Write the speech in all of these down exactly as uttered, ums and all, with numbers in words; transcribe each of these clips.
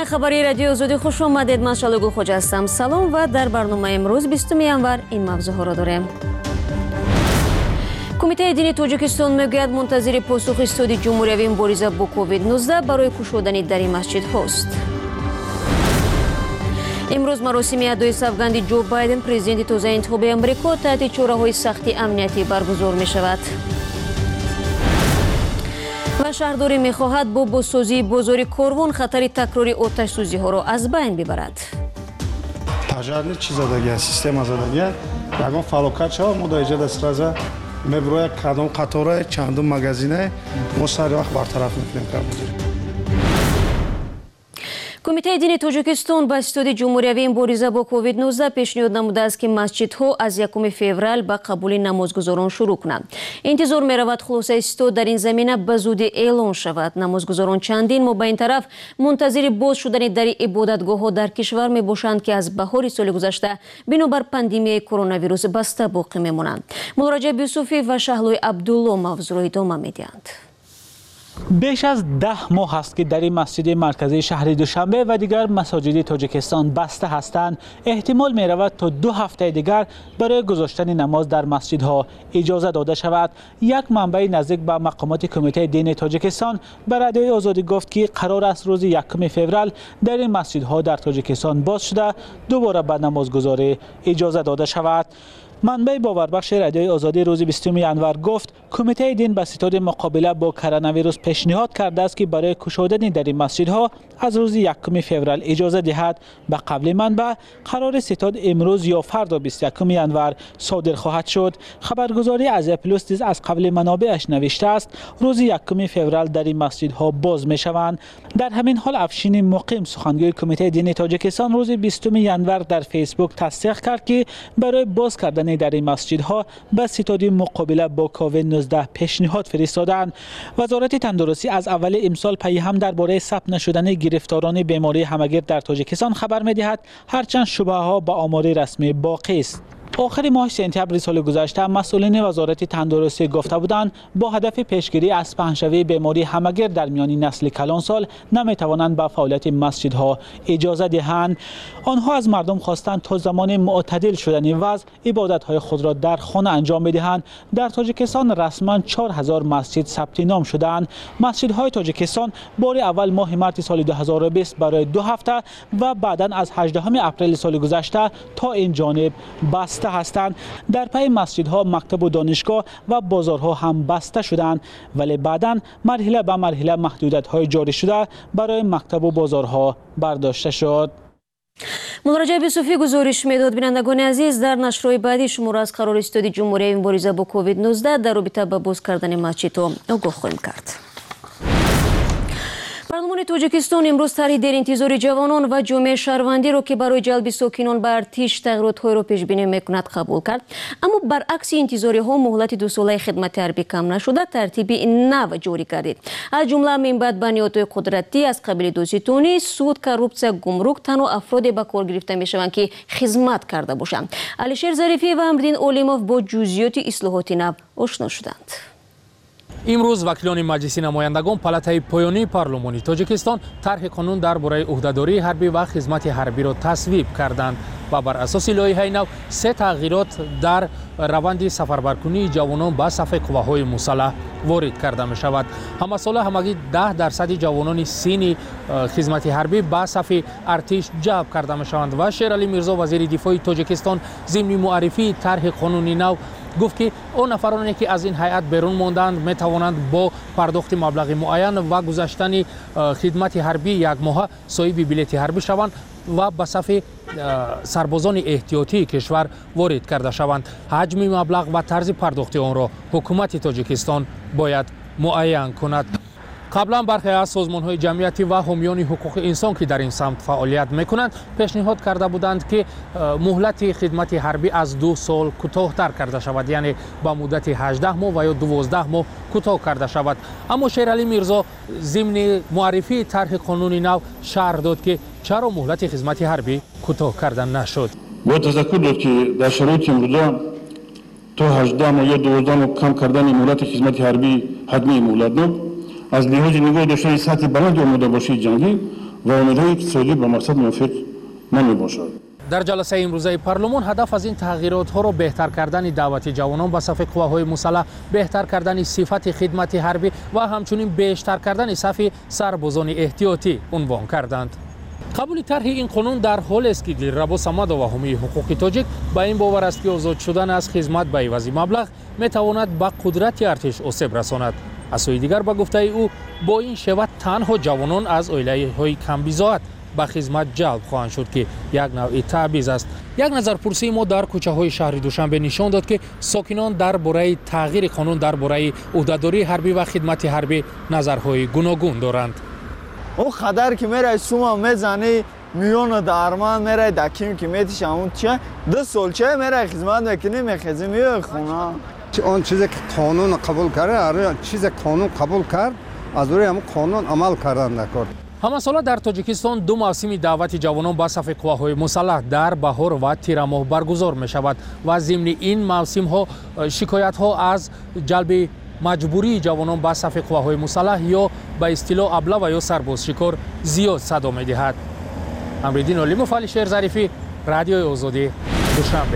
خبری رادیو آزادی خوش آمدید. من شالگل خوجا هستم. سلام و در برنامه امروز بیستم ینور این موضوع را داریم. کمیته دینی تاجیکستان میگوید منتظر پاسخ استادی جمهوری مبارزه با کووید نوزده برای گشودن در این مسجد هاست. امروز مراسم ادای سوگند جو بایدن پرزیدنت تازه انتخابی امریکا تحت چاره‌های سختی امنیتی برگزار می شود. و شهرداری می خواهد با بازسازی بازار کاروان خطر تکراری آتش سوزی ها را از بین ببرد. پژار چیز دادگی سیستم زدگی یگان فالوکات شو مدایجه دسترازه میبروی کدام قطاره چندم مغازینه ما سر وقت برطرف میکنیم کار. کمیته دینی تاجیکستان با استادی جمهوری مبارزه با کووید نوزده پیشنهاد نموده است که مسجدها از یکم فوریه به قبول نمازگزاران شروع کنند. انتظار می رود خلاصه استاد در این زمینه به زودی اعلان شود. نمازگزاران چندین ما به این طرف منتظر باز شدن در عبادتگاه ها در کشور می باشند که از بهار سال گذشته بنابر پاندمی کرونا ویروس بسته باقی می مانند. مراجع یوسفی و شهلوی عبدالله موضوع را ادامه میدهند. بیش از ده ماه است که در این مسجد مرکزی شهر دوشنبه و دیگر مساجد تاجیکستان بسته هستند. احتمال می رود تا دو هفته دیگر برای گذاشتن نماز در مسجدها اجازه داده شود. یک منبع نزدیک به مقامات کمیته دینی تاجیکستان به رادیوی آزادی گفت که قرار است روز یکم فوریه در این مسجدها در تاجیکستان باز شده دوباره به نمازگزاری اجازه داده شود. منبع باوربخش رادیوی آزادی روز بیستم ینور گفت کمیته دین به ستاد مقابله با کرونا ویروس پیشنهاد کرده است که برای گشودن در این مسجدها از روز یکم فوریه اجازه دهد. به قبل منبع قرار ستاد امروز یا فردا بیست و یکم ینور صادر خواهد شد. خبرگزاری از پلوس از قبل منابعش نوشته است روز یکم فوریه در این مسجدها باز می شوند. در همین حال افشین مقیم سخنگوی کمیته دینی تاجیکستان روز بیستم ینور در فیسبوک تصدیق کرد که برای باز کردن در این مسجدها به ستاد مقابله با کووید نوزده پیشنهاد فرستادند. وزارت تندرستی از اول امسال پی هم درباره ثبت نشدن گرفتاران بیماری همگیر در تاجیکستان خبر می‌دهد، هرچند شبهه ها با آمار رسمی باقی است. آخر ماه سپتامبر سال گذشته مسئولین وزارت تندرستی گفته بودند با هدف پیشگیری از پهنشوی بیماری همگیر در میان نسل کلان سال نمیتوانند به فعالیت مسجدها اجازه دهند. آنها از مردم خواستند تا زمان معتدل شدن وضع عبادت‌های خود را در خانه انجام بدهند. در تاجیکستان رسما چهار هزار مسجد ثبت نام شدند. مسجدهای تاجیکستان بار اول ماه مارس سال دو هزار و بیست برای دو هفته و بعدا از هجدهم اپریل سال گذشته تا این جانب بسته هستند. در پی مسجدها مکتب و دانشگاه و بازارها هم بسته شدند، ولی بعدا مرحله به مرحله محدودیت‌های جاری شده برای مکتب و بازارها برداشته شد. مراجع یوسفی گزارش میداد. بینندگان عزیز، در نشرهای بعدی شما را از قرار استادی جمهوری مبارزه با کووید نوزده در رابطه با باز کردن مسجدها آگاه خواهیم کرد. پارلمان تاجیکستان امروز طرح در انتظار جوانان و جامعه شهروندی را که برای جلب ساکنان به ارتش تغییرات‌های را پیش بینی میکند قبول کرد، اما برعکس انتظاری ها مهلت دو ساله خدمت حربی کم نشده ترتیب نو جاری کردید. از جمله من بعد بنیادهای قدرتی از قبیل دوستانی سود کروپسیا گمرک تنها افراد به کار گرفته میشوند که خدمت کرده باشند. علیشیر ظریفی و امرالدین اولیموف با جزئیات اصلاحات نو آشنا شدند. امروز وکیلان مجلس نمایندگان پالاتای پایانی پارلمانی تاجیکستان طرح قانون درباره عهدهداری حربی و خدمت حربی را تصویب کردند و بر اساس لایحه نو سه تغییرات در روند سفربرکنی جوانان به صف قواهای مسلح وارد کرده می شود. همساله همگی ده درصد جوانان سین خدمت حربی به صف ارتش جلب کرده می شوند و شیرعلی میرزا وزیر دفاع تاجیکستان ضمن معرفی طرح قانونی نو گفت که اون نفرانی که از این هیئت بیرون ماندند می توانند با پرداخت مبلغ معین و گذاشتن خدمت حربی یک ماه صاحب بلیط حربی شوند و به صف سربازان احتیاطی کشور وارد کرده شوند. حجم مبلغ و طرز پرداخت آن را حکومت تاجیکستان باید معین کند. قبلا برخی از سازمان‌های جمعیتی و حامیان حقوق انسان که در این سمت فعالیت می‌کنند پیشنهاد کرده بودند که مهلت خدمت حربی از دو سال کوتاه‌تر کرده شود، یعنی با مدت هجده ماه و یا دوازده ماه کوتاه کرده شود. اما شیرعلی میرزا ضمن معرفی طرح قانون نو شرح داد که چرا مهلت خدمت حربی کوتاه کردن نشد. با تذکر داد که در شرایط امروزه تا هجده ماه یا دوازده ماه کم کردن مهلت خدمت حربی حتمی مهلت نبود. از لحاظ نگاه داشتن سطح بلند آماده باشی جنگی و امیدهای اقتصادی به مقصد موافق نمی باشد. در جلسه امروزه پارلمان هدف از این تغییرات ها را بهتر کردن دعوت جوانان به صف قواهای مسلح، بهتر کردن صفت خدمت حربی و همچنین بیشتر کردن صف سربازان احتیاطی عنوان کردند. قبول طرح این قانون در حال است که دلربا صمد و حامی حقوق تاجیک با این باور است که آزاد شدن از خدمت به عوض مبلغ می تواند به قدرت ارتش آسیب رساند. از سوی دیگر با گفته او با این شود تنها جوانان از عائله‌های کم بضاعت به خدمت جلب خواهند شد که یک نوع تبعیض است. یک نظرپرسی ما در کوچه های شهر دوشنبه نشان داد که ساکنان درباره تغییر قانون درباره عهدهداری حربی و خدمت حربی نظرهای گوناگون دارند. او خدر که میره سوما میزنی میون درمان میره دکیم که میتیش همون چه دو سالچه میره خدمت میکنی میخیزی میوی خونه. اون چیزی که قانون قبول کرده چیز قانون قبول کرد از روی همون قانون عمل کردن نکرد. همه ساله در تاجیکستان دو موسم دعوت جوانان به صف قواهای مسلح در بهار و تیر ماه برگزار می شود و ضمن این موسم ها شکایت ها از جلب مجبوری جوانان به صف قواهای مسلح یا به اصطلاح ابله و یا سرباز شکار زیاد صدا می دهد. امردین علیموف، علی شیر ظریفی، رادیوی آزادی، دوشنبه.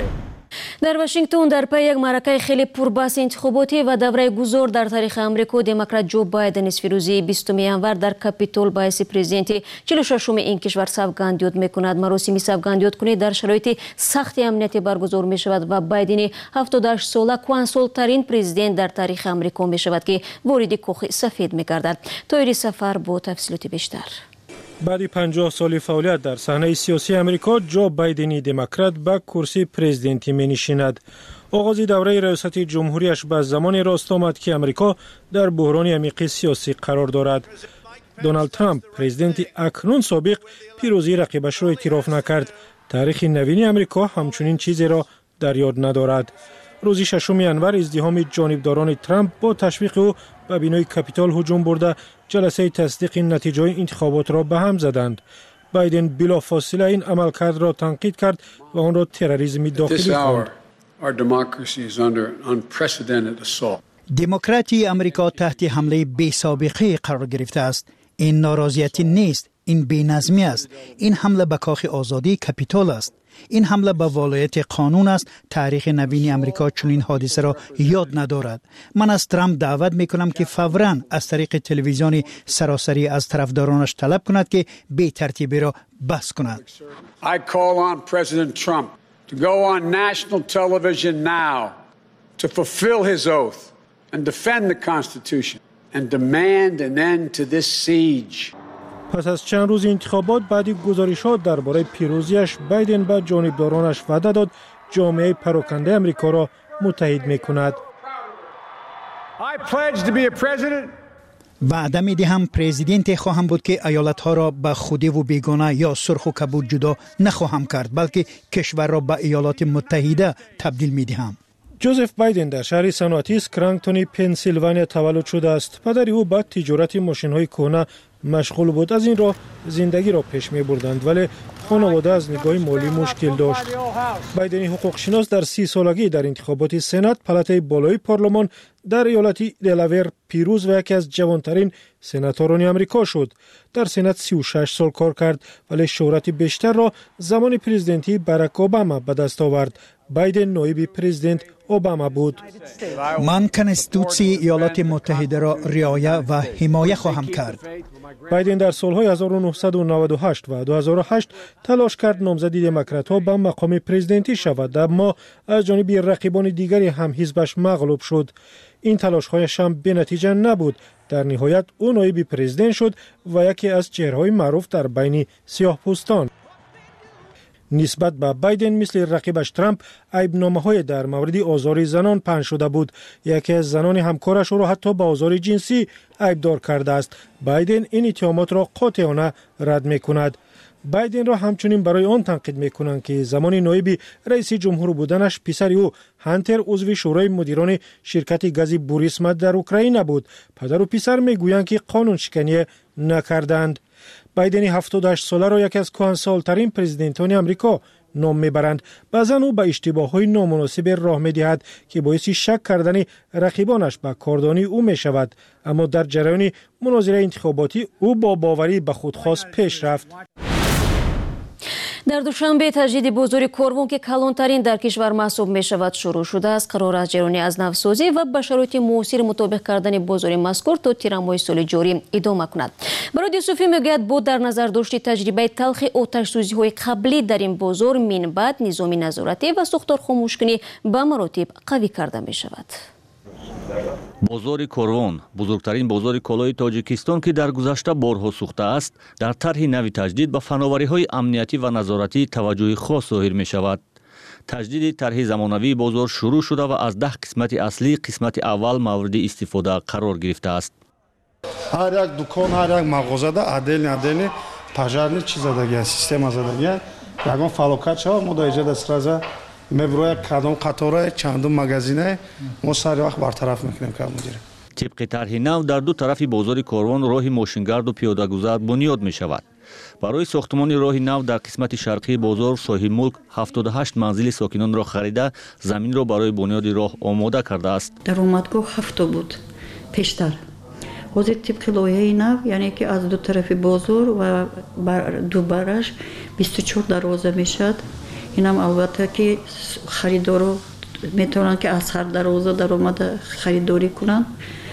در واشنگتن در پی یک معرکه خیلی پربحث انتخاباتی و دوره گذار در تاریخ امریکا، دموکرات جو بایدن است روزی بیستم ژانویه در کاپیتول با حیث پرزیدنت چهل و ششم این کشور سوگند میکند. مراسم سوگند کنی در شرایط سخت امنیتی برگزار می شود و بایدن هفتاد و هشت ساله کوانسول ترین پرزیدنت در تاریخ امریکا می شود که وارد کاخ سفید می گردد. طاهر سفر با تفصیلات بیشتر. بعد پنجاه سال فعالیت در صحنه سیاسی امریکا، جو بایدن دموکرات به کرسی پرزیدنتی می نشیند. آغاز دوره ریاست جمهوریش به زمان راست آمد که امریکا در بحران عمیق سیاسی قرار دارد. دونالد ترامپ پرزیدنت اکنون سابق پیروزی رقیبش را اعتراف نکرد. تاریخ نوین امریکا همچنین چیزی را در یاد ندارد. روز ششم ژانویه ازدحام جانبداران ترامپ با تشویق او به بینای کاپیتول هجوم برده جلسه تصدیق نتیجه انتخابات را به هم زدند. بایدن بلافاصله این عملکرد را تنقید کرد و آن را تروریسم داخلی خواند. دموکراسی امریکا تحت حمله بی سابقه قرار گرفته است. این ناراضیتی نیست، این بی‌نظمی است. این حمله به کاخ آزادی کاپیتول است. این حمله به ولایت قانون است. تاریخ نوین امریکا چنین حادثه را یاد ندارد. من از ترامپ دعوت میکنم که فوراً از طریق تلویزیون سراسری از طرفدارانش طلب کند که بی ترتیبی را بس کند. I call on President Trump to go on national television now to fulfill his oath and defend the Constitution and demand an end to this siege. پس از چند روز انتخابات، بعد گزارشات درباره پیروزیش، بایدن به جانبدارانش وعده داد جامعه پراکنده امریکا را متحد می‌کند. وعده می‌دهم پرزیدنت خواهم بود که ایالت‌ها را به خودی و بیگانه یا سرخ و کبود جدا نخواهم کرد، بلکه کشور را به ایالات متحده تبدیل می‌دهم. جوزف بایدن در شهر صنعتی اسکرانگتون پنسیلوانیا تولد شده است. پدر او با تجارت ماشین‌های کهنه مشغول بود. از این راه زندگی را پیش می بردند، ولی خانواده از نگاه مالی مشکل داشت. بایدن حقوق شناس در سی سالگی در انتخابات سنا پالاتای بالای پارلمان در ایالت دلاور پیروز و یکی از جوانترین سناتوران آمریکا شد. در سنات سی و شش سال کار کرد، ولی شهرت بیشتر را زمان پرزیدنتی باراک اوباما به دست آورد. بایدن نایب پرزیدنت اوباما بود. من کنستیتوسی ایالات متحده را رعایت و حمایت خواهم کرد. بایدن در سالهای هزار و نهصد و نود و هشت و دو هزار و هشت تلاش کرد نامزدی دموکرات‌ها به مقام پرزیدنتی شود، اما از جانب رقیبان دیگری هم حزبش مغلوب شد. این تلاش‌هایش هم بی‌نتیجه نبود. در نهایت او نایب پرزیدنت شد و یکی از چهره‌های معروف در بین سیاه‌پوستان. نسبت به بایدن مثل رقیبش ترامپ عیب‌نامه‌های در مورد آزار زنان پنهان شده بود. یکی از زنان همکارش را حتی به آزار جنسی عیبدار کرده است. بایدن این اتهامات را قاطعانه رد می‌کند. بایدن را همچنین برای آن تنقید می‌کنند که زمان نایب رئیس جمهور بودنش پسر او هانتر عضو شورای مدیران شرکت گاز بوریسما در اوکراین بود. پدر و پسر می‌گویند که قانون شکنی نکردند. بایدن هفتاد و هشت ساله را یکی از کهنسال‌ترین پرزیدنتان آمریکا نام میبرند. بعضن او به اشتباه های نامناسب راه میدهد که باعث شک کردن رقیبانش به کاردانی او می شود. اما در جریان مناظره انتخاباتی او با باوری به خودخواست پیش رفت. در دوشنبه تجدید بازار کاروان که کلانترین در کشور محسوب می شود شروع شده است. قرار است جریان از نوسازی و به شرایط معاصر مطابق کردن بازار مذکور تا تیر ماه سال جاری ادامه کند. برادر صوفی میگوید با در نظر داشت تجربه تلخ آتش سوزی های قبلی در این بازار من بعد نظام نظارتی و ساختار خاموشکنی به مراتب قوی کرده می شود. بازار کاروان بزرگترین بازار کالای تاجیکستان که در گذشته بارها سوخته است در طرح نوی تجدید به فناوری‌های امنیتی و نظارتی توجه خاص ظاهر می شود. تجدید طرح زمانوی بازار شروع شده و از ده قسمت اصلی قسمت اول مورد استفاده قرار گرفته است. هر یک دکان هر یک مغازه دا عدل عدل پژارنی چیز زدگی سیستم زدگی یگان فالوکات شود ما در اینجا دسترازه میبروی کدام قطاره چندم مغازینه ما سر وقت برطرف میکنیم که مدیر. طبق طرح نو در دو طرف بازار کاروان راه ماشینگرد و پیاده‌گذر بنیاد می شود. برای ساختمان راه نو در قسمت شرقی بازار صاحب ملک هفتاد و هشت منزل ساکنان را خریده زمین را برای بنیاد راه آماده کرده است. در اومدگاه هفت بود پیشتر. حاضر طبق لایحه نو یعنی که از دو طرف بازار و دو برش بیست و چهار دروازه میشد. اینم البته که خریدارو میتونن که از هر دروازه در اومده خریداری کنن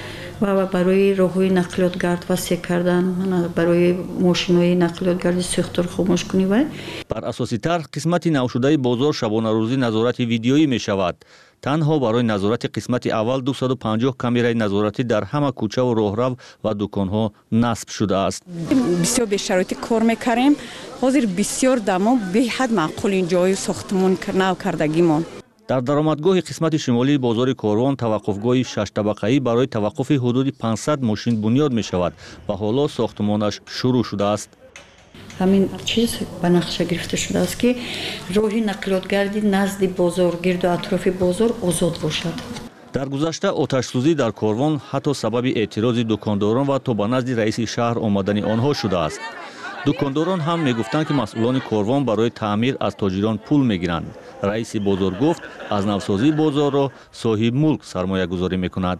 و برای راههای نقلیات گرد وسیع کردن برای ماشین‌های نقلیات گرد ساختار خاموش کنی و بر اساس طرح قسمت نو شده بازار شبانه روزی نظارت ویدیویی می شود. تنها برای نظارت قسمت اول دویست و پنجاه کامرای نظارتی در همه کوچه و راهرو و دکان‌ها نصب شده است. بسیار به شرایط کار می‌کنیم. حاضر بسیار دما به حد معقول این جای ساختمان نو کردگیمون. در درآمدگاه قسمت شمالی بازار کاروان توقفگاه شش طبقه‌ای برای توقف حدود پانصد ماشین بنیاد می شود و حالا ساختمانش شروع شده است. همین چیز به نقشه گرفته شده است که راه نقلیات گردی نزد بازار گرد و اطراف بازار آزاد باشد. در گذشته آتش سوزی در کاروان حتی سبب اعتراض دکانداران و تا به نزد رئیس شهر آمدن آنها شده است. دکانداران هم میگفتند که مسئولان کاروان برای تعمیر از تاجران پول میگیرند. رئیس بازار گفت از نوسازی بازار را صاحب ملک سرمایه گذاری میکند.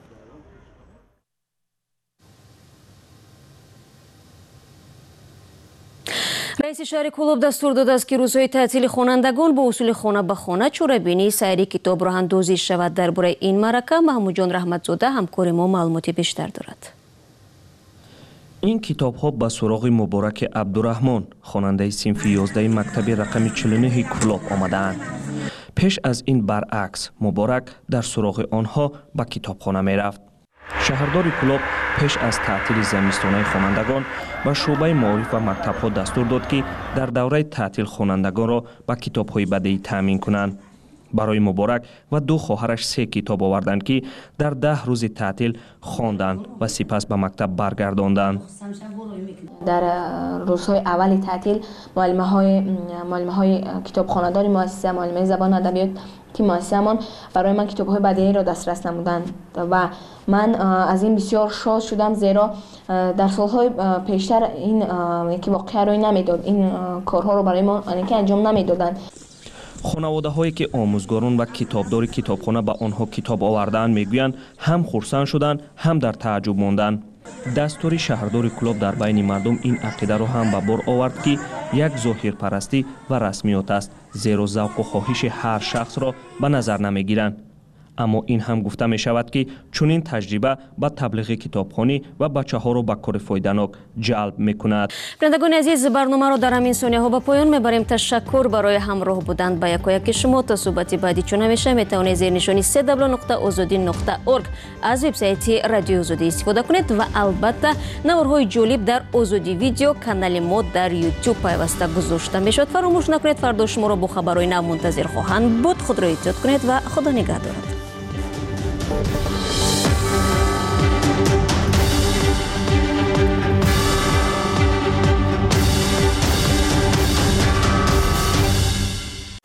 رئیس شهر کلوب دستور داده است که روزهای تعطیل خوانندگان با اصول خانه به خانه چوره‌بینی سری کتاب راه اندازی شود. درباره این معرکه محمود جان رحمتزاده همکار ما معلومات بیشتر دارد. این کتاب ها به سراغ مبارک عبدالرحمن خواننده صنف یازده مکتب رقم چهل و نه کلوب آمدند. پیش از این برعکس مبارک در سراغ آنها به کتابخانه می رفت. شهردار کلوب پیش از تعطیل زمستانه خوانندگان به شعبه معارف و مکتب ها دستور داد که در دوره تعطیل خوانندگان را به کتاب های بدیهی تامین کنند. برای مبارک و دو خواهرش سه کتاب آوردند که در ده روز تعطیل خواندند و سپس به مکتب برگرداندند. در روزهای اول تعطیل معلمه های معلمه های کتابخانه‌دار مؤسسه معلمه زبان ادبیات که مؤسسه‌مان برای من کتاب‌های بدیهی را دسترس نمودند و من از این بسیار شاد شدم، زیرا در سال‌های پیشتر این که واقعا روی نمیداد، این کارها رو برای ما که انجام نمیدادند. خانواده هایی که آموزگاران و کتابدار کتابخانه به آنها کتاب آوردند میگویند هم خرسند شدند هم در تعجب ماندند. دستور شهردار کلوب در بین مردم این عقیده را هم به بار آورد که یک ظاهرپرستی و رسمیات است، زیرا ذوق و خواهش هر شخص را به نظر نمیگیرند. اما این هم گفته می شود که چنین تجربه به تبلیغ کتابخوانی و بچه ها را به کار فایده‌ناک جلب می کند. بینندگان عزیز، برنامه را در همین ثانیه ها به پایان میبریم. تشکر برای همراه بودن با یکایک شما. تا صحبت بعدی چون همیشه میتوانید زیر نشانی سه دبلیو نقطه آزادی نقطه اورگ از وبسایت رادیو آزادی استفاده کنید و البته نوارهای جالب در آزادی ویدیو کانال ما در یوتیوب پیوسته گذاشته میشد. فراموش نکنید فردا شما را با خبرهای نو منتظر خواهند بود. خود را احتیاط کنید و خدا نگهدارت.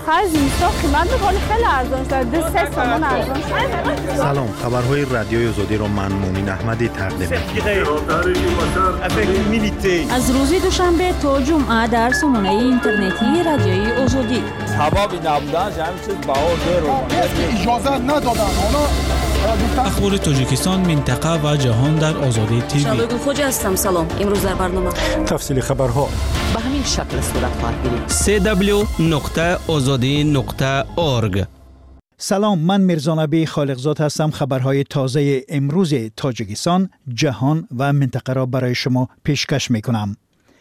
آخر زمستان قیمت میکنه خیلی ارزان شد. دو سه تومن ارزان شد. سلام، خبرهای رادیوی آزادی را من مومین احمدی تقدیم می‌کنم. از روز دوشنبه تا جمعه در سامانه اینترنتی رادیوی آزادی. حبابی نبودن همین چیز بهار داره. اجازه ندادن. اونا اخبار تاجیکستان، منطقه و جهان در آزادی تیوی. شبگل خوجا هستم. سلام. امروز در برنامه تفصیل خبرها به همین شکل صورت خواهد گرفت. سی دبلیو نقطه آزادی نقطه اورگ. سلام، من میرزانبی خالقزاد هستم. خبرهای تازه امروز تاجیکستان، جهان و منطقه را برای شما پیشکش میکنم.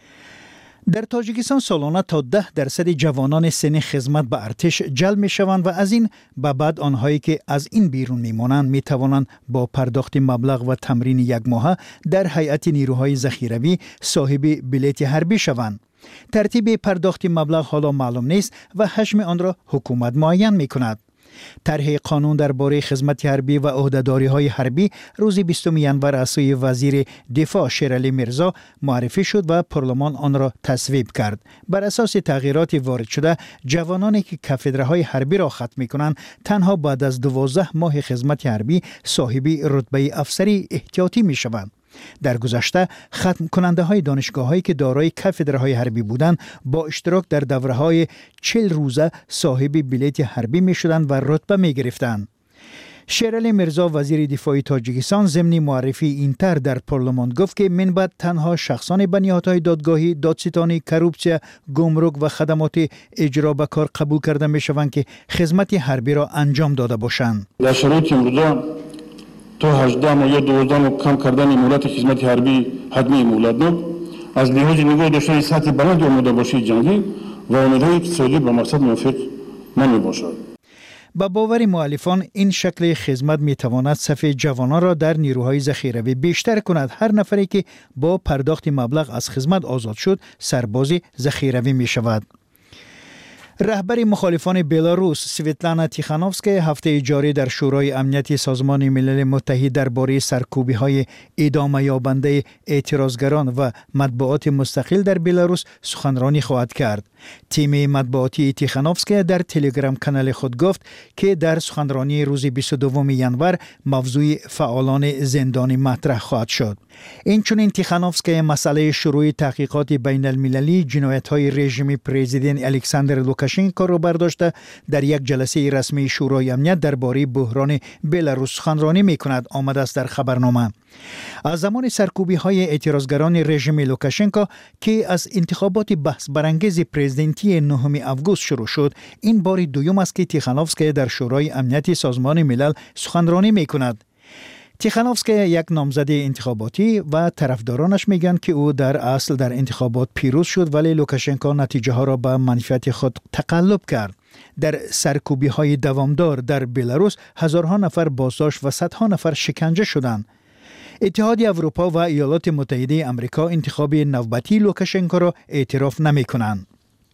در تاجیکستان سالانه تا ده درصد جوانان سن خدمت به ارتش جلب می شوند و از این به بعد آنهایی که از این بیرون می مانند می توانند با پرداخت مبلغ و تمرین یک ماهه در هیئت نیروهای ذخیروی صاحب بلیت حربی شوند. ترتیب پرداخت مبلغ حالا معلوم نیست و حجم آن را حکومت معین می کند. طرح قانون درباره خدمت حربی و عهده‌داری‌های حربی روز بیستم ژانویه از سوی وزیر دفاع شیرعلی میرزا معرفی شد و پارلمان آن را تصویب کرد. بر اساس تغییرات وارد شده، جوانانی که کافدرهای حربی را ختم می‌کنند تنها بعد از دوازده ماه خدمت حربی صاحب رتبه افسری احتیاطی می‌شوند. در گذشته ختم کننده های دانشگاه هایی که دارای کافدرهای حربی بودند با اشتراک در دوره های چهل روزه صاحب بلیت حربی می شدند و رتبه می گرفتند. شیرعلی میرزا وزیر دفاع تاجیکستان ضمن معرفی این طرح در پارلمان گفت که من بعد تنها شخصان به نهادهای دادگاهی، دادستانی، کروپسیا، گمرک و خدمات اجرا به کار قبول کرده می شوند که خدمت حربی را انجام داده باشند. در شرایط امروزه تا هجده ماه یا دوازده ماه کم کردن مهلت خدمت حربی حتمی مهلت بود از لحاظ نگاه داشتن سطح بلند آماده باشی جنگی و امیدهای اقتصادی به مقصد موافق نمی باشد. با باور مؤلفان این شکل خدمت می تواند صف جوانان را در نیروهای ذخیروی بیشتر کند. هر نفری که با پرداخت مبلغ از خدمت آزاد شد سرباز ذخیروی می شود. رهبر مخالفان بلاروس سویتلانا تیخانوفسکا هفته جاری در شورای امنیتی سازمان ملل متحد درباره سرکوبی‌های ادامه یابنده اعتراضگران و مطبوعات مستقل در بلاروس سخنرانی خواهد کرد. تیم مطبوعاتی تیخانوفسکا در تلگرام کانال خود گفت که در سخنرانی روز بیست و دوم ژانویه موضوع فعالان زندانی مطرح خواهد شد. اینچنین تیخانوفسکا مسئله شروع تحقیقات بین المللی جنایت‌های رژیم پرزیدنت الکساندر لوکاشنکو را برداشته در یک جلسه رسمی شورای امنیت درباره بحران بلاروس سخنرانی می‌کند. آمده است در خبرنامه. از زمان سرکوبی‌های اعتراضگران رژیم لوکاشنکو که از انتخابات بحث برانگیز پرزیدنتی نهم آگوست شروع شد، این بار دوم است که تیخانوفسکا در شورای امنیتی سازمان ملل سخنرانی می‌کند. تیخانوفسکا یک نامزد انتخاباتی و طرفدارانش میگن که او در اصل در انتخابات پیروز شد ولی لوکاشنکو نتیجه ها را به منفعت خود تقلب کرد. در سرکوبی های دوامدار در بلاروس هزارها نفر بازداشت و صدها نفر شکنجه شدند. اتحاد اروپا و ایالات متحده آمریکا انتخاب نوبتی لوکاشنکو را اعتراف نمی کنند.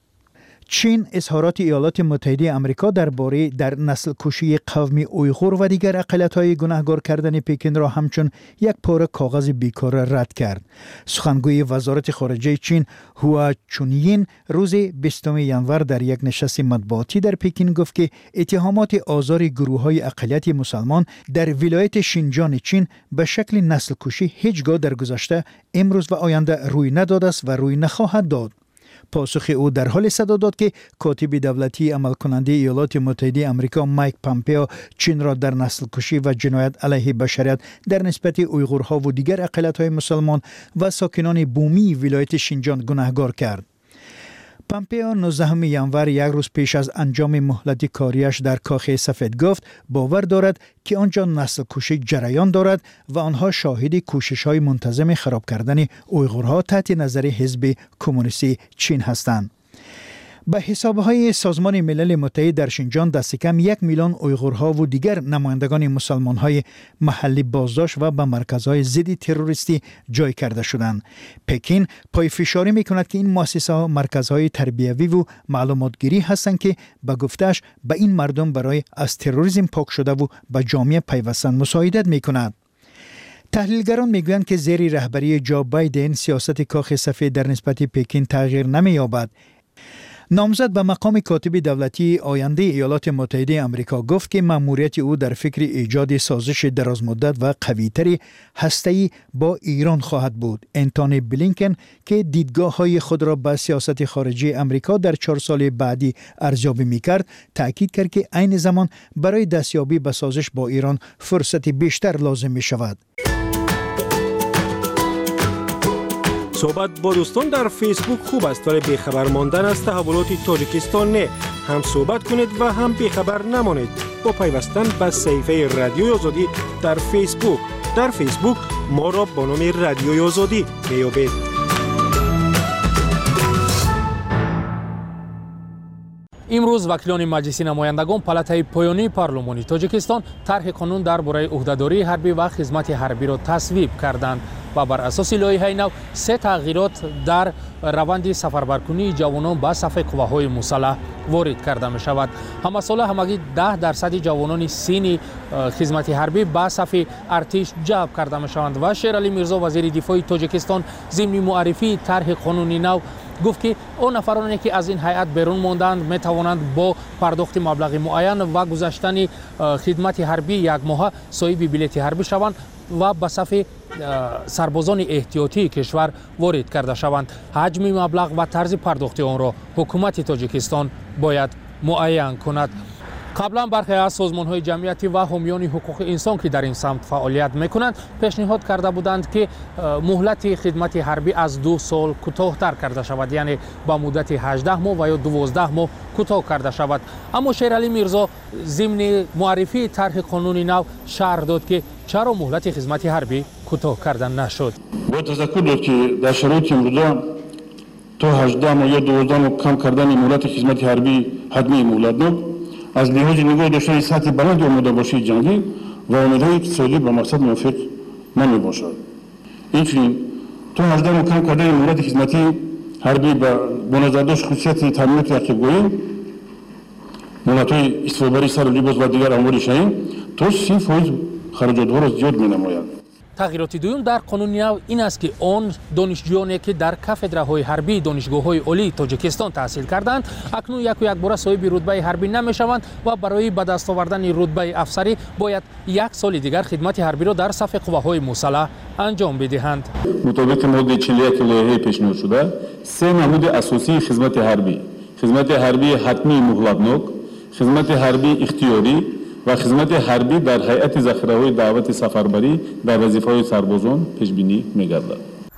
چین اظهارات ایالات متحده آمریکا درباره در نسل کشی قوم اویغور و دیگر اقلیت‌های گناهکار کردن پکن را همچون یک پاره کاغذ بیکار رد کرد. سخنگوی وزارت خارجه چین هوا چونیین روز بیستم ژانویه در یک نشست مطبوعاتی در پکن گفت که اتهامات آزار گروه‌های اقلیت مسلمان در ولایت شینجان چین به شکل نسل کشی هیچگاه در گذشته، امروز و آینده روی نداده است و روی نخواهد داد. پاسخ او در حال صدا داد که کاتب دولتی عمل کننده ایالات متحده آمریکا مایک پامپئو چین را در نسل کشی و جنایت علیه بشریت در نسبت اویغورها و دیگر اقلیت‌های مسلمان و ساکنان بومی ولایت شینجان گناهکار کرد. پامپئو نوزدهم ژانویه یک روز پیش از انجام مهلت کاریش در کاخ سفید گفت باور دارد که آنجا نسل کشی جریان دارد و آنها شاهد کوشش‌های منتظم خراب کردن اویغورها تحت نظر حزب کمونیستی چین هستند. به حسابهای سازمان ملل متحد در شینجان دست کم یک میلیون اویغورها و دیگر نمایندگان مسلمان‌های محلی بازداشت و به مرکزهای ضد تروریستی جای کرده شدند. پکین پای فشاری می‌کند که این مؤسسه‌ها مرکزهای تربیوی و معلوماتگیری هستند که به گفته‌اش به این مردم برای از تروریسم پاک شده و به جامعه پیوستن مساعدت می‌کند. تحلیلگران میگویند که زیر رهبری جو بایدن سیاست کاخ سفید در نسبت پکین تغییر نمی‌یابد. نامزد به مقام کاتب دولتی آینده ایالات متحده آمریکا گفت که مأموریت او در فکر ایجاد سازش درازمدت و قوی‌تر هسته‌ای با ایران خواهد بود. انتونی بلینکن که دیدگاه‌های خود را به سیاست خارجی آمریکا در چهار سال بعدی ارزیابی می‌کرد، تاکید کرد که عین زمان برای دستیابی به سازش با ایران فرصت بیشتر لازم می‌شود. صحبت با دوستان در فیسبوک خوب است، ولی بیخبر ماندن از تحولات تاجیکستان نه. هم صحبت کنید و هم بیخبر نمانید با پیوستن به صفحه رادیوی آزادی در فیسبوک. در فیسبوک ما را با نام رادیوی آزادی میابید. امروز وکیلان مجلس نمایندگان پالاتای پایانی پارلمانی تاجیکستان طرح قانون درباره عهدهداری حربی و خدمت حربی را تصویب کردند و بر اساس لایحه نو سه تغییرات در روند سفربرکنی جوانان به صف قواهای مسلح وارد کرده می شود. همه ساله همگی ده درصد جوانان سین خدمت حربی به صف ارتش جلب کرده می شوند و شیرعلی میرزا وزیر دفاع تاجیکستان ضمن معرفی طرح قانونی نو گفت که اون نفرانی که از این هیئت بیرون ماندند می توانند با پرداخت مبلغ معین و گذاشتن خدمت حربی یک ماه صاحب بلیط حربی شوند و به صف سربازان احتیاطی کشور وارد کرده شوند. حجم مبلغ و طرز پرداخت آن را حکومت تاجیکستان باید معین کند. قبلا برخی از سازمان‌های جمعیتی و حامیان حقوق انسان که در این سمت فعالیت می‌کنند پیشنهاد کرده بودند که مهلت خدمت حربی از دو سال کوتاه‌تر کرده شود، یعنی با مدت هجده ماه و یا دوازده ماه کوتاه کرده شود. اما شیرعلی میرزا ضمن معرفی طرح قانونی نو شرح داد که چرا مهلت خدمت حربی کوتاه کردن نشد. با تذکر داد که در شرایط امروزه تا هجده ماه یا دوازده ماه کم کردن مهلت خدمت حربی حتمی مهلت بود. از لحاظ نگاه داشتن سطح بلند آماده باشی جنگی و امیدهای اقتصادی به مقصد موافق نمی باشد. اینچنین تا هجده ماه کم کردن مهلت خدمتی حربی با نظر داشت خصوصیت تامینات تعقیب‌گویی، مهلت‌های استفاده‌بری سر لباس و دیگر امور شایع تا سی فیصد خراجات‌ها را زیاد می‌نماید. تغییرات دوم در قانون نو این است که آن دانشجویانی که در کافدراهای حربی دانشگاه‌های عالی تاجیکستان تحصیل کردند اکنون یک و یک بار صاحب رتبه حربی نمی‌شوند و برای به دست آوردن رتبه افسری باید یک سال دیگر خدمت حربی را در صف قواهای مسلح انجام بدهند. مطابق ماده چهل و یک لایحه پیشنهاد شده سه نمود اساسی خدمت حربی: خدمت حربی حتمی مهلتناک، خدمت حربی اختیاری و خدمت حربی در هیئت ذخیره‌های دعوت سفربری در وظیفه‌های سربازان پیش بینی می‌گردد.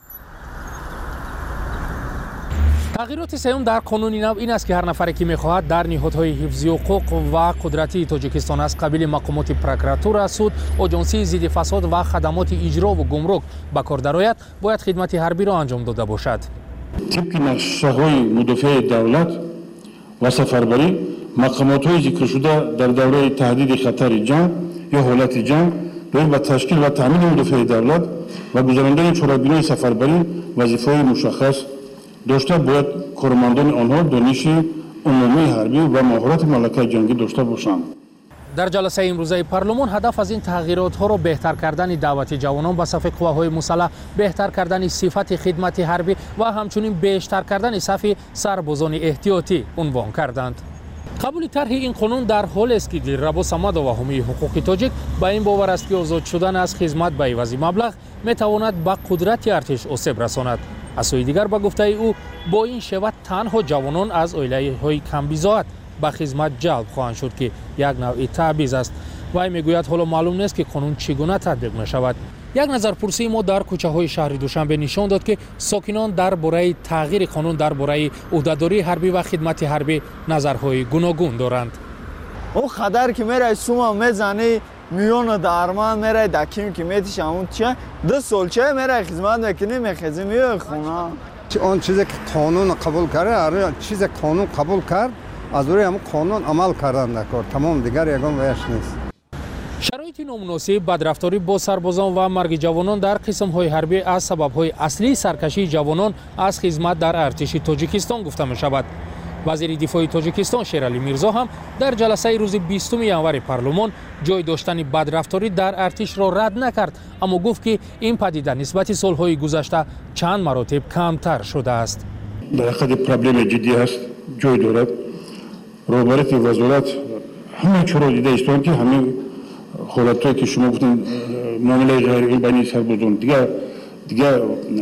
تغییرات سوم در قانون نو این است که هر نفری که می‌خواهد در نهادهای حفظی حقوق و قدرتی تاجیکستان از قبیل مقامات پروکراتور، سود، آژانسی ضد فساد و خدمات اجرا و گمرک به کار درآید باید خدمت حربی را انجام داده باشد. طبق نقشه‌های مدافع دولت و سفربری مقامات‌های ذکر شده در دوره تهدید خطر جنگ یا حالت جنگ باید به تشکیل و تامین مدافع دولت و گذراندن چهاربینای سفربری وظیفه‌های مشخص داشته باید کارمندان آنها دانش عمومی حربی و مهارت ملکه جنگی داشته باشند. در جلسه امروزه پارلمان هدف از این تغییرات ها را بهتر کردن دعوت جوانان به صف قواهای مسلح، بهتر کردن صفت خدمت حربی و همچنین بیشتر کردن صف سربازان احتیاطی عنوان کردند. قبول طرح این قانون در حال است که دلربا صمد و حامی حقوق تاجیک با این باور است که آزاد شدن از خدمت به عوض مبلغ میتواند به قدرت ارتش آسیب رساند. از سوی دیگر با گفته او با این شیوه تنها جوانان از عائله‌های کم بضاعت به خدمت جلب خواهند شد که یک نوع تبعیض است. وی میگوید حالا معلوم نیست که قانون چگونه تطبیق میشود. یک نظرپرسی ما در کوچه‌های شهر دوشنبه نشان داد که ساکنان درباره تغییر قانون درباره عهدهداری حربی و خدمت حربی نظرهای گوناگون دارند. او خدر که میره سوما میزنی میون درمان میره دکیم که میتیش همون چه دو سالچه میره خدمت میکنی میخزی میوه خونه. آن چیزی که قانون قبول کرده آره چیزی قانون قبول کرد از روی هم قانون عمل کردن نکرد، تمام دیگر یگان ویش نیست. شرایط نامناسب، بدرفتاری با سربازان و مرگ جوانان در قسم‌های حربی از سبب‌های اصلی سرکشی جوانان از خدمت در ارتش تاجیکستان گفته می‌شود. وزیر دفاع تاجیکستان شیرعلی میرزا هم در جلسه روز بیستم ینور پارلمان جای داشتن بدرفتاری در ارتش را رد نکرد، اما گفت که این پدیده نسبت سال‌های گذشته چند مراتب کمتر شده است. در حقیقت پرابلم جدی هست، جای دارد. روبرت وزارت همه چرا دیده استان که همه حالتایی که شما گفتین معامله غیر بین سربازان دیگه دیگه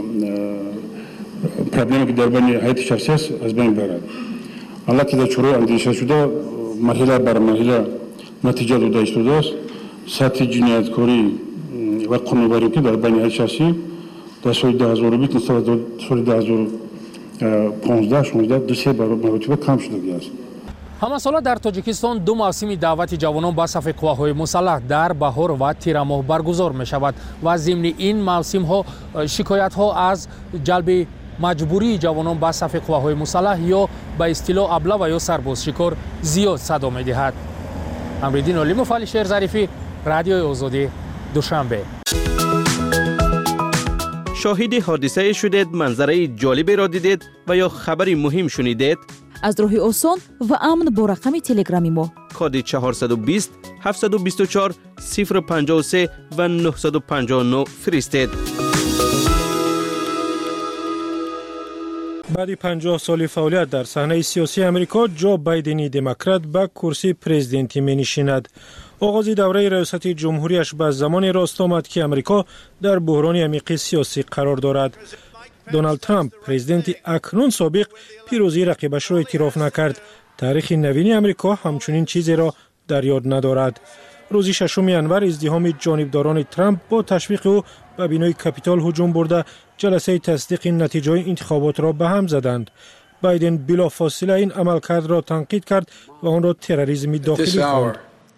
پرابلمی که در بین هیئت شخصی است از بین برد. حالا که در چرا اندیشه شده مرحله بر مرحله نتیجه داده استوده است. سطح جنایتکاری و قانون‌وری که در بین هیئت شخصی در سال دو هزار و بیست نسبت به سال دو هزار و پانزده شانزده دو سه مرتبه کم شده است. همه ساله در تاجیکستان دو موسم دعوت جوانان به صف قواهای مسلح در بهار و تیر ماه برگزار می شود و ضمن این موسم ها شکایت ها از جلب مجبوری جوانان به صف قواهای مسلح یا به اصطلاح ابله و یا سرباز شکار زیاد صدا می دهد. امریدین علیموف، علی شیر ظریفی، رادیوی آزادی، دوشنبه. شاهد حادثه شدید، منظره جالبی را دیدید و یا خبری مهم شنیدید؟ از راه آسان و امن با رقم تلگرامی ما کد چهارصد و بیست هفتصد و بیست و چهار صفر پنجاه و سه و نهصد و پنجاه و نه فرستید. بعد پنجاه سال فعالیت در صحنه سیاسی امریکا، جو بایدن دموکرات به کرسی پرزیدنتی می نشیند. آغاز دوره ریاست جمهوریش به زمان راست آمد که امریکا در بحران عمیق سیاسی قرار دارد. دونالد ترامپ، پرزیدنت اکنون سابق، پیروزی رقیبش را اعتراف نکرد. تاریخ نوین امریکا همچنین چیزی را در یاد ندارد. روز ششم ژانویه ازدحام جانبداران ترامپ با تشویق او به بینای کاپیتال هجوم برده جلسه تصدیق نتیجه انتخابات را به هم زدند. بایدن بلافاصله این عملکرد را تنقید کرد و آن را تروریسم داخلی خواند.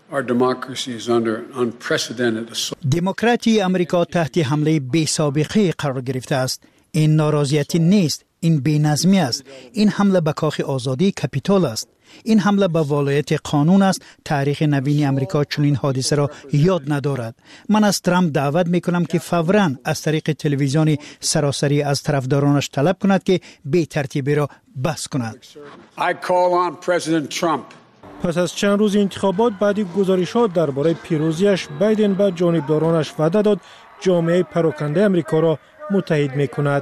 دموکراتی امریکا تحت حمله بی سابقه قرار گرفته است. این ناراضیتی نیست، این بی‌نظمی است. این حمله به کاخ آزادی کاپیتال است. این حمله به ولایت قانون است. تاریخ نوین امریکا چنین حادثه را یاد ندارد. من از ترامپ دعوت میکنم که فوراً از طریق تلویزیون سراسری از طرفدارانش طلب کند که بی ترتیبی را بس کند. I call on President Trump. پس از چند روز انتخابات، بعد گزارشات درباره پیروزیش، بایدن به جانبدارانش وعده داد جامعه پراکنده امریکا را متحد میکند.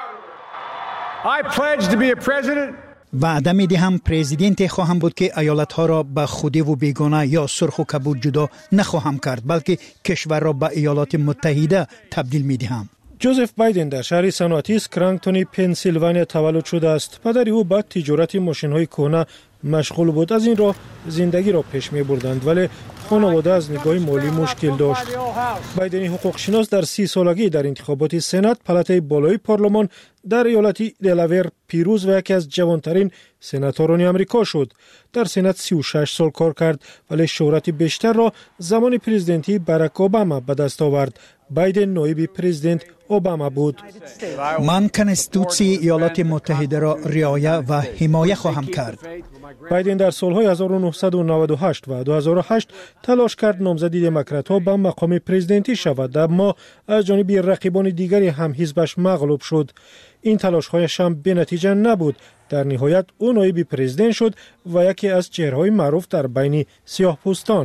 I pledge to be a president. وعده می دهم پرزیدنت خواهم بود که ایالتها را به خودی و بیگانه یا سرخ و کبود جدا نخواهم کرد، بلکه کشور را به ایالات متحده تبدیل می دهم. جوزف بایدن در شهر صنعتی اسکرانگتون، پنسیلوانیا تولد شده است. پدری او با تجارت ماشین‌های کهنه مشغول بود. از این راه زندگی را پیش می بردند، ولی خانواده از نگاه مالی مشکل داشت. بایدن حقوق شناس در سی سالگی در انتخابات سنا پالاتای بالای پارلمان در ایالت دلاویر پیروز و یکی از جوانترین سناتوران آمریکا شد. در سنا سی و شش سال کار کرد، ولی شهرت بیشتر را زمان پرزیدنتی باراک اوباما به دست آورد. بایدن نایب پرزیدنت اوباما بود. من کنستیتوسی ایالات متحده را رعایت و حمایت خواهم کرد. بایدن در سالهای هزار و نهصد و نود و هشت و دو هزار و هشت تلاش کرد نامزدی دموکرات‌ها به مقام پرزیدنتی شود، اما از جانب رقیبان دیگری هم حزبش مغلوب شد. این تلاش‌هایش هم به نتیجه نبود. در نهایت او نایب پرزیدنت شد و یکی از چهره‌های معروف در بین سیاه‌پوستان.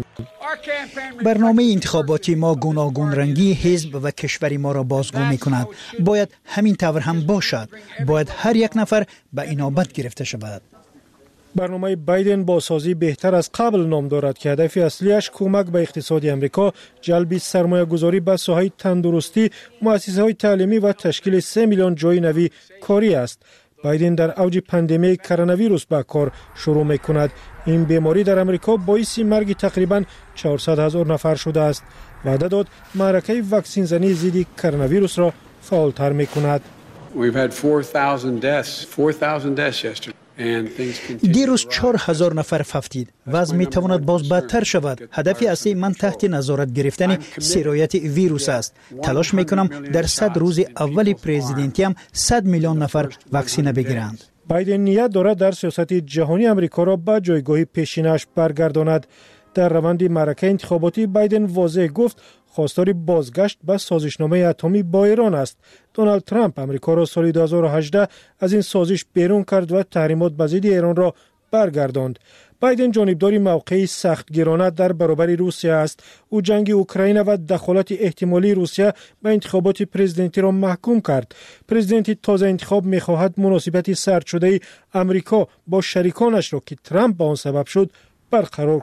برنامه انتخاباتی ما گوناگون رنگی حزب و کشور ما را بازگو می‌کند. باید همین طور هم باشد. باید هر یک نفر به انابت گرفته شود. برنامه بایدن با سازی بهتر از قبل نام دارد که هدف اصلیش کمک به اقتصاد امریکا، جلب سرمایه گذاری به ساحه تندرستی، مؤسسه‌های تعلیمی و تشکیل سه میلیون جای نوی کاری است. بایدن در اوج پاندمی کرونا ویروس به کار شروع می‌کند. این بیماری در امریکا باعث مرگ تقریباً چهارصد هزار نفر شده است. وعده داد معرکه واکسین زنی ضد کرونا ویروس را فعال‌تر می‌کند. We've had four thousand deaths, four thousand deaths yesterday. دیروز چهار هزار نفر ففتید. وضع می تواند باز بدتر شود. هدف اصلی من تحت نظارت گرفتن سرایت ویروس است. تلاش می کنم در صد روز اول پرزیدنتی هم صد میلیون نفر واکسینه بگیرند. بایدن نیت دارد در سیاست جهانی امریکا را به جایگاه پیشینش برگرداند. در روند معرکه انتخاباتی بایدن واضح گفت خواستار بازگشت به سازشنامه اتمی با ایران است. دونالد ترامپ امریکا را سال دو هزار و هجده از این سازش بیرون کرد و تحریمات به ضد ایران را برگرداند. بایدن جانبداری موقعی سختگیرانه در برابر روسیه است. او جنگ اوکراین و دخالت احتمالی روسیه به انتخابات پرزیدنتی را محکوم کرد. پرزیدنت تازه انتخاب می‌خواهد مناسبت سرد شده امریکا با شریکانش را که ترامپ به آن سبب شد برقرار